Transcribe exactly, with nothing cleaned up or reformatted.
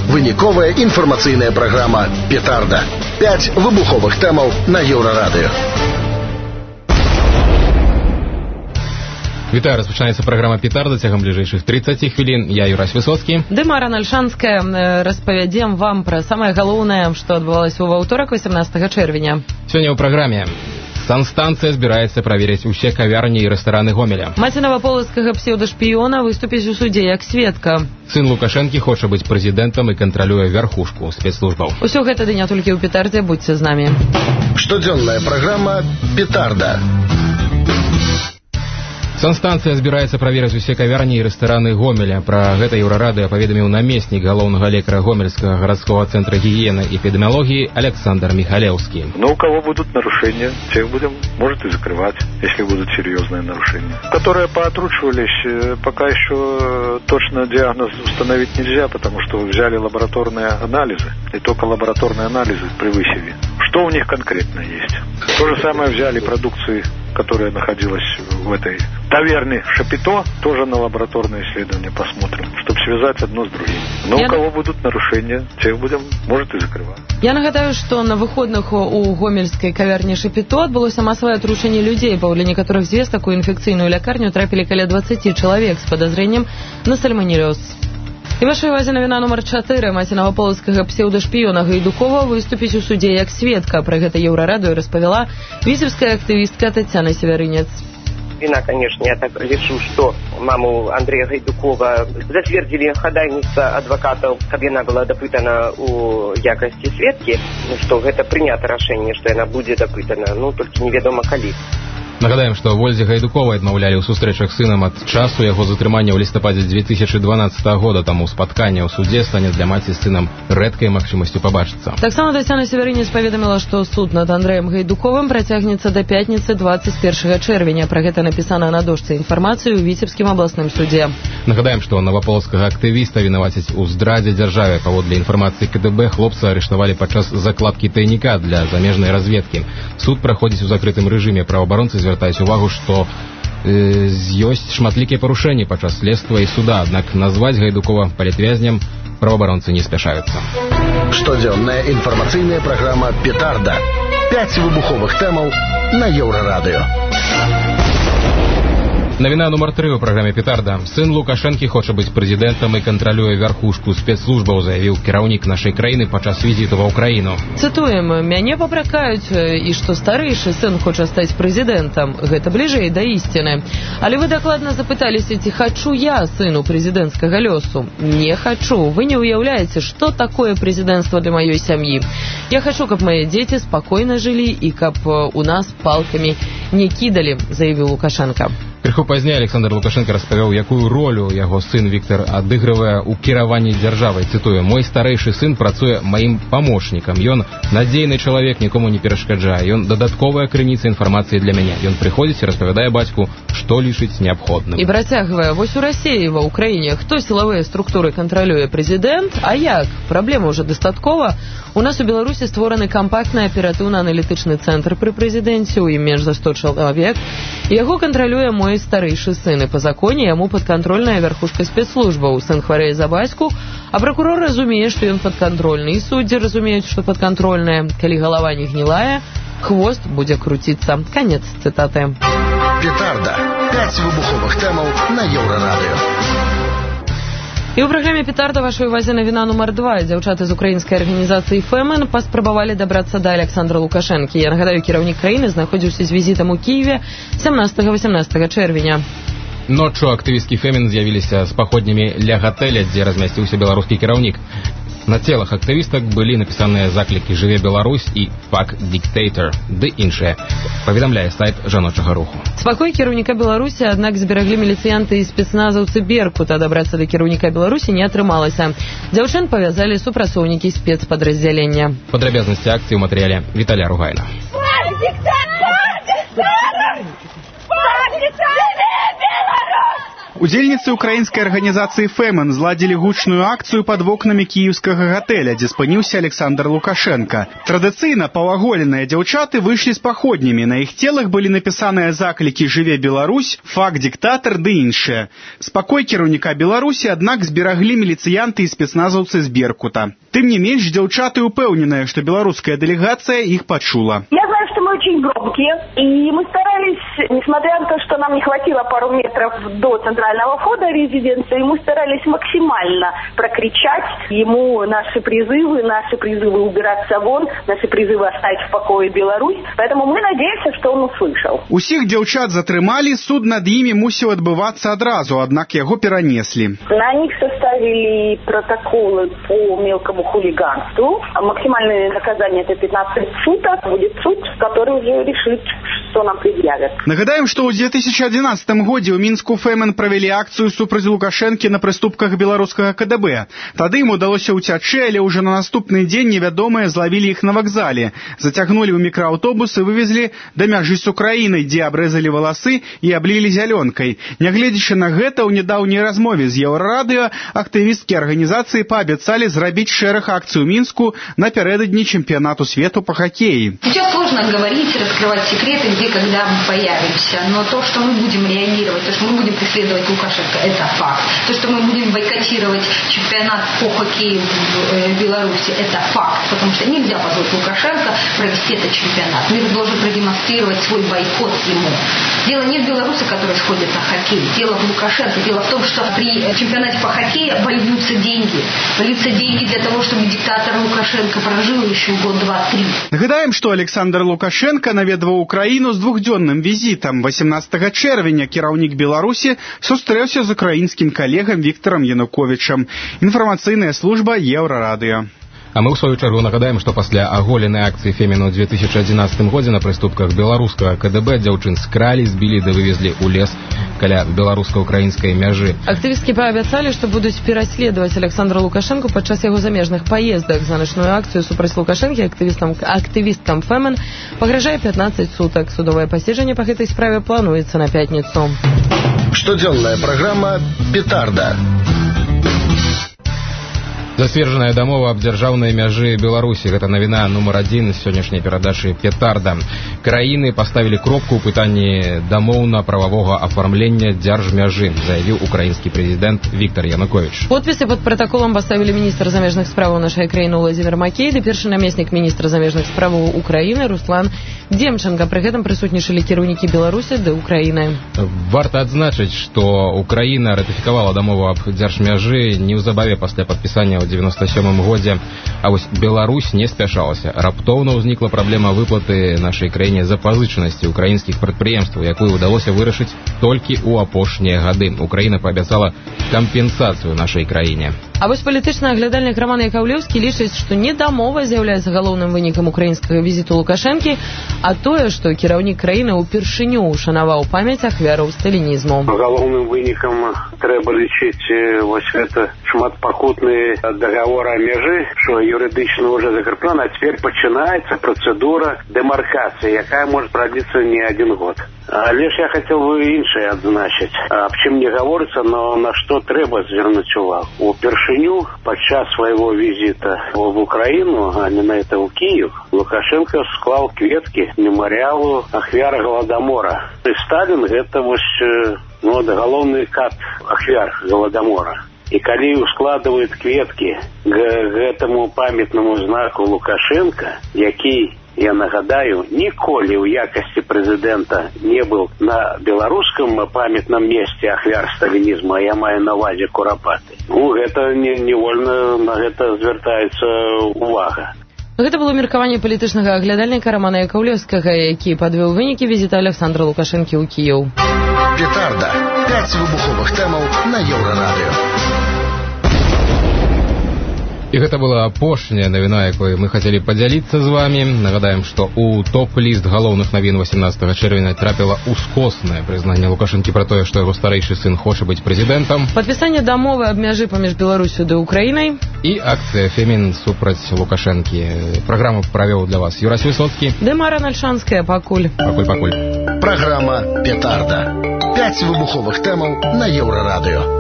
Выніковая інфармацыйная праграма «Петарда». Пяць выбуховых тэмаў на Еўрарадыё. Вітаю, распачынаецца праграма «Петарда» цягам бліжэйшых тридцати хвілін. Я Юрась Высоцкі. Дымара Нальшанская. Распавядзем вам пра самае галоўнае, што адбывалася ў аўторак, восемнадцатага чэрвеня. Сёння ў праграме. Санстанцыя збіраецца праверыць усе кавярні і рэстараны Гомеля. Маці наваполацкага псеўдашпіёна выступіць у судзе як сведка. Сын Лукашэнкі хоча быць прэзідэнтам і кантралюе вярхушку спецслужбаў. Усё гэта ды не толькі ў «Петардзе», будзьце з намі. Штодзённая праграма «Петарда». Санстанцыя збіраецца праверыць усе кавярні і рэстараны Гомеля. Пра гэта Еўрарадыё паведаміў намеснік галоўнага лекара Гомельскага гарадскога центра гигиены и эпидемиологии Александр Михалевский. Но у кого будут нарушения, тех будем, может, и закрывать, если будут серьезные нарушения. Которые поотручивались, пока еще точно диагноз установить нельзя, потому что взяли лабораторные анализы, и только лабораторные анализы превысили. Что у них конкретно есть? То же самое взяли продукции, которая находилась в этой таверне Шапито, тоже на лабораторные исследования посмотрим, чтобы связать одно с другим. Но Я... у кого будут нарушения, тех будем, может, и закрывать. Я нагадаю, што на выходных у гомельскай кавярні Шапито адбылося масавае атручэнне людзей. Паводле некаторых звестак у інфекцыйную лякарню трапілі каля двадцати чалавек з падазрэннем на сальманелёз. І вашай увазе навіна нумар чатыры. Маці наваполацкага псеўдашпіёна Гайдукова выступіць у судзе як сведка. Пра гэта Еўрарадыё распавяла віцебская актывістка Таццяна Севярынец. Вина, конечно, я так лечу, что маму Андрея Гайдукова затвердили ходайніцтва адвокатов, каб яна была допытана у якости сведки, ну, что это принято решение, что она будет допытана, ну, только неведомо калі. Нагадаем, што Вользе Гайдуковай адмаўлялі ў сустрэчах з сынам ад часу яго затрымання ў лістападзе две тысячи дванадцатага года, таму спатканне ў судзе стане для маці з сынам рэдкай магчымасцю пабачыцца. Таксама Таццяна Севярынец паведаміла, што суд над Андрэем Гайдуковым працягнецца да пятніцы двадцать первого чэрвеня. Пра гэта напісана на дошцы інфармацыі ў Віцебскім абласным суде. Нагадаем, што наваполацкага актывіста вінавацяць у здрадзе дзяржаве. Паводле інфармацыі ка дэ бэ хлопца арыштавалі падчас закладкі тайніка для замежнай разведкі. Суд праходзіць у закрытым рэжыме. Праваабаронцы звяртаюць увагу, што э, ёсць шматлікія парушэнні падчас следства і суда, аднак назваць Гайдукова палітвязням праваабаронцы не спяшаюцца. Штодзённая інфармацыйная праграма «Петарда». Пяць выбуховых тэмаў на Еўрарадыё. Навіна нумар тры ў праграме «Петарда». Сын Лукашэнкі хоча быць прэзідэнтам і кантралюе вярхушку спецслужбаў, заявіў кіраўнік нашай краіны падчас візіту ва ўкраіну. Цытуем: «Мяне папракаюць, і што старэйшы сын хоча стаць прэзідэнтам. Гэта бліжэй да ісціны. Але вы дакладна запыталіся, ці хачу я сыну прэзідэнцкага лёсу? Не хачу. Вы не ўяўляеце, што такое прэзідэнцтва для маёй сям'і. Я хачу, каб мае дзеці спакойна жылі і каб у нас палкамі не кідалі», заявіў Лукашенко. Крыху пазней Александр Лукашенко распавёў, якую ролю яго сын Віктор адыгрывае ў кіраванні дзяржавай. Цытую: «Мой старэйшы сын працуе маім памочнікам. Ён надзейны чалавек, нікому не перашкаджае. Ён дадатковая крыніца інфармацыі для мяне. Ён прыходзіць і распавядае бацьку, што лічыць неабходным». І працягвае: «Вось у Расіі, ва ўкраіне, хто сілавыя структуры кантралюе? Прэзідэнт? А як? Праблема ўжо дастаткова. У нас у Беларусі створаны кампактны аператыўна-аналітычны цэнтр пры прэзідэнце, у ім менш за сто чалавек. Яго кантралюе мой старэйшы сын, і па законе яму падкантрольная вярхушка спецслужбаў. Сын хварэе за бацьку, а пракурор разумее, што ён падкантрольны, і суддзі разумеюць, што падкантрольная. Калі галава не гнілая, хвост будзе круціцца». Канец цытаты. «Петарда». Пяць выбуховых тэмаў на Еўрарадыё. І ў праграме «Петарда» вашай увазе навіна нумар два. Дзяўчаты з украінскай арганізацыі «Фэмен» паспрабавалі дабрацца да Александра Лукашэнкі. Я нагадаю, кіраўнік краіны знаходзіўся з візітам у Кіеве сямнадцатага-васямнадцатага чэрвеня. Ноччу актывісткі «Фэмен» з'явіліся з паходнямі ля гатэля, дзе размясціўся беларускі кіраўнік. На целах актывістак былі напісаныя заклікі «Жыве Беларусь» і «Fuck Dictator» ды іншыя, паведамляе сайт жаночага руху. Спакой кіраўніка Беларусі, аднак, збераглі міліцыянты і спецназаўцы «Беркута». Дабрацца да кіраўніка Беларусі не атрымалася. Дзяўчын павязалі супрацоўнікі спецпадраздзялення. Падрабязнасці акцыі ў матэрыяле Віталя Ругайна. Удзельніцы украінскай арганізацыі «Фэмен» зладзілі гучную акцыю пад вокнамі кіеўскага гатэля, дзе спыніўся Александр Лукашенко. Традыцыйна паўаголеныя дзяўчаты выйшлі з паходнямі. На іх целах былі напісаныя заклікі «Жыве Беларусь», «Фак дыктатар» ды іншыя. Спакой кіраўніка Беларусі, аднак, збераглі міліцыянты і спецназаўцы з Беркута. Тым не менш, дзяўчаты упэўненыя, што беларуская делегация их почула. Я знаю, что мы очень громкие, и мы старались, несмотря на то, что нам не хватило пару метров до центрального входа резиденции, мы старались максимально прокричать ему наши призывы, наши призывы убираться вон, наши призывы оставить в покое Беларусь. Поэтому мы надеемся, что он услышал. Усіх дзяўчат затрымалі, суд над імі мусіў адбывацца адразу, аднак яго перанеслі. На них составили протоколы по мелкому хулиганству. Максимальное наказание это пятнадцать суток. Будет суд, который уже решит, что нам предъявят. Нагадаем, что ў две тысячи одиннадцатым годзе ў Мінску «Фэмен» правялі акцыю супраць Лукашэнкі на прыступках беларускага ка дэ бэ. Тады ім удалося ўцячы, але ўжо на наступны дзень невядомыя злавілі іх на вакзале. Зацягнулі ў мікрааўтобус і вывезлі да мяжы з Украінай, дзе абрэзалі валасы і аблілі зялёнкай. Нягледзячы на гэта, ў нядаўняй размове з Еўрарадыё актывісткі арганізацыі паабяцалі зрабіць шэраг акцый у Мінску напярэдадні чэмпіянату свету по хоккею. Сейчас сложно говорить, раскрывать секреты, где, когда мы появимся, но то, что мы будем реагировать, то, что мы будем преследовать Лукашенко, это факт. То, что мы будем бойкотировать чемпионат по хоккею в Беларуси, это факт, потому что нельзя позволить Лукашенко провести этот чемпионат. Мир должен продемонстрировать свой бойкот ему. Дело не в белорусах, которые сходят на хоккей, дело в Лукашенко. Дело в том, что при чемпионате по хоккею вольются деньги. Вольются деньги для того, чтобы диктатор Лукашенко прожил еще год, два, три. Нагадаем, что Александр Лукашенко наведваў Украіну з двухдзённым візітам. восемнадцатага чэрвеня кіраўнік Беларусі сустрэўся з украінскім калегам Віктарам Януковічам. Інфармацыйная служба Еўрарадыё. А мы, в свою чергу, нагадаем, что после оголенной акции «Фемина» в две тысячи одиннадцатым году на приступках белорусского ка дэ бэ дзяўчын скрали, сбили да вывезли у лес каля белорусско-украинской мяжи. Активистки пообещали, что будут переследовать Александра Лукашенко подчас его замежных поездок. За ночную акцию супраць Лукашенко активистам, активисткам «Фэмен» погрожает пятнадцать суток. Судовое посещение по этой справе плануется на пятницу. Штодзённая программа «Петарда». Зацверджаная дамова аб дзяржаўнай мяжы Беларусі. Гэта навіна нумар адзін з сённяшняй перадачы «Петарда». Краіны поставілі кропку ў пытанні дамоўна-прававога афармлення дзяржмяжы, заявіў украінскі прэзідэнт Віктар Януковіч. Подписи под протоколом поставили министр замежных справ нашей краіны Владимир Макей и першы намеснік министра замежных справ Украины Руслан Демченко. При гэтым прысутнічалі кіраўнікі Беларусі ды Украины. Варта адзначыць, што Украіна ратыфікавала дамову аб дзяржмяжы неўзабаве пасля падпісання ў девяносто сёмым годзе, а вось Беларусь не спяшалася. Раптоўна ўзнікла праблема выплаты нашай краіне запазычанасці украінскіх прадпрыемстваў, якую ўдалося вырашыць толькі ў апошнія гады. Украіна паабяцала кампенсацыю нашай краіне. А вось палітычны аглядальнік Роман Яковлеўскі лічыць, што не дамова з'яўляецца галоўным вынікам украінскага візіту Лукашэнкі, а тое, што кіраўнік краіны ўпершыню ушанаваў памяць ахвяраў сталінізму. Галоўным вынікам трэба лічыць вось гэта шматпакутны договор о межы, что юридично уже закреплено, а теперь начинается процедура демаркации, якая может продлиться не один год. А лишь я хотел бы іншае адзначыць. Аб чым не гаворыцца, но на што трэба звярнуць увагу. Упершыню падчас свайго візіта в Украіну, а не на это ў Киев, Лукашенко склал кветкі мемориалу ахвяр Голодомора. И Сталин гэта вось ну, галоўны кат ахвяр Голодомора. И калі ускладывают кветки к этому памятному знаку Лукашенко, який, я нагадаю, ніколі ў якасці президента не был на белорусском памятном месте ахвяр сталинизма, я маю на увазе Курапаты. Ну, гэта не, невольно на гэта звяртаецца увага. Гэта было меркаванне палітычнага аглядальніка Романа Яковлеўскага, які падвёў вынікі візіта Александра Лукашэнкі ў Кіеў. Петарда. Пяць выбуховых тэмаў на Еўрарадыё. І гэта была апошняя навіна, якой мы хацелі падзяліцца з вамі. Нагадаем, што ў топ-ліст галоўных навін восемнадцатага чэрвеня трапіла ускоснае прызнанне Лукашэнкі пра тое, што яго старэйшы сын хоча быць прэзідэнтам. Падпісанне дамовы аб мяжы паміж Беларусю ды Украінай. І акцыя «Фемін» супраць Лукашэнкі. Праграму правёў для вас Юрась Высоцкі. Ды Мара Нальшанская. Пакуль. Пакуль, пакуль. Праграма «Петарда». пяць выбуховых тэмаў на Еўрарадыё.